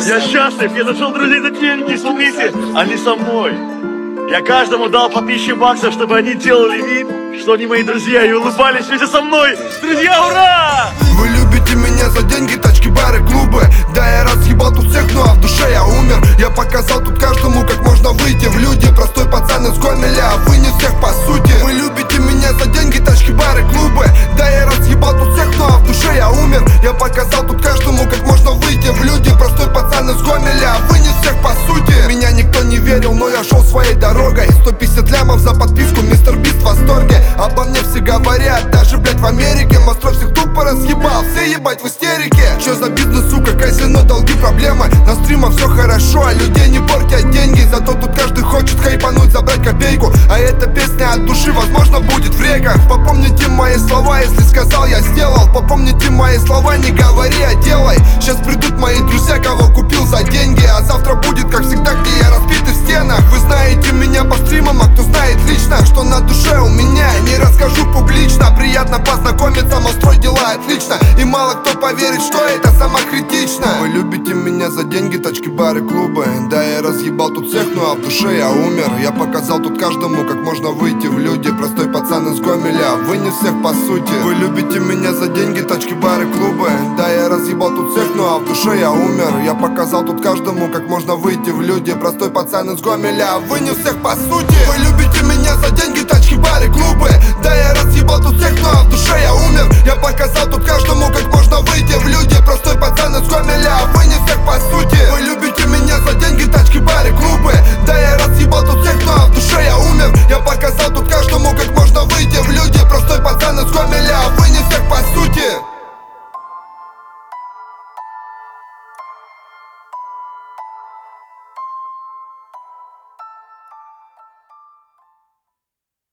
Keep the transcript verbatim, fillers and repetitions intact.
Я счастлив, я нашел друзей за деньги, смотрите, они со мной. Я каждому дал по тысяче баксов, чтобы они делали вид, что они мои друзья, и улыбались вместе со мной. Друзья, ура! Вы любите меня за деньги, тачки, бары, клубы. Да, я разъебал тут всех, ну а в душе я умер. Я показал тут каждому, как можно выйти в люди. Простой пацан из Гомеля, а вы не всех по сути. Вы любите меня за деньги, тачки, бары, клубы. Да, я разъебал тут всех, ну а в душе я умер. Я показал тут каждому, как можно выйти в люди. Простой пацан из Гомеля, а вы не всех по сути. Меня никто не верил, но я шел своей дорогой. Сто пятьдесят лямов за подписку, мистер Бист в восторге. Обо мне все говорят, даже, блять, в Америке. Монстров всех тупо разъебал, все ебать в истерике. Чё за бизнес, сука, казино, долги, проблемы. На стримах все хорошо, а людей не портят деньги. Зато тут каждый хочет хайпануть, забрать копейку. А эта песня от души, возможно, будет в реках. Попомните мои слова, если сказал, я сделал. Попомните мои слова, не говори, а делай. Сейчас придут мои друзья, кого купил за деньги. А завтра будет, как всегда, где я разбитый в стенах. Вы знаете меня по стримам, а кто знает лично, что на душе у меня, не расскажу публично. Приятно познакомиться, но строй дела отлично. И мало кто поверит, что это самокритично. Вы любите меня за деньги, тачки, бары, клубы. Да, я разъебал тут всех, ну а в душе я умер. Я показал тут каждому, как можно выйти в люди. Простой пацан из Гомеля, вы не всех по сути. Вы любите меня за деньги, тачки, бары, клубы. Да, я разъебал тут всех, ну а в душе я умер. Я показал тут каждому, как можно выйти в люди. Простой пацан из Гомеля, вы не всех по сути. Вы любите меня за деньги, тачки, бары, клубы. Да, я разъебал тут всех, ну а в душе я умер. Я показал тут каждому, как можно выйти в люди. Простой пацан из Гомеля, вы не всех по сути. Вы любите меня за деньги, тачки, бары, клубы. Да, я разъебал тут всех, ну а в душе я умер.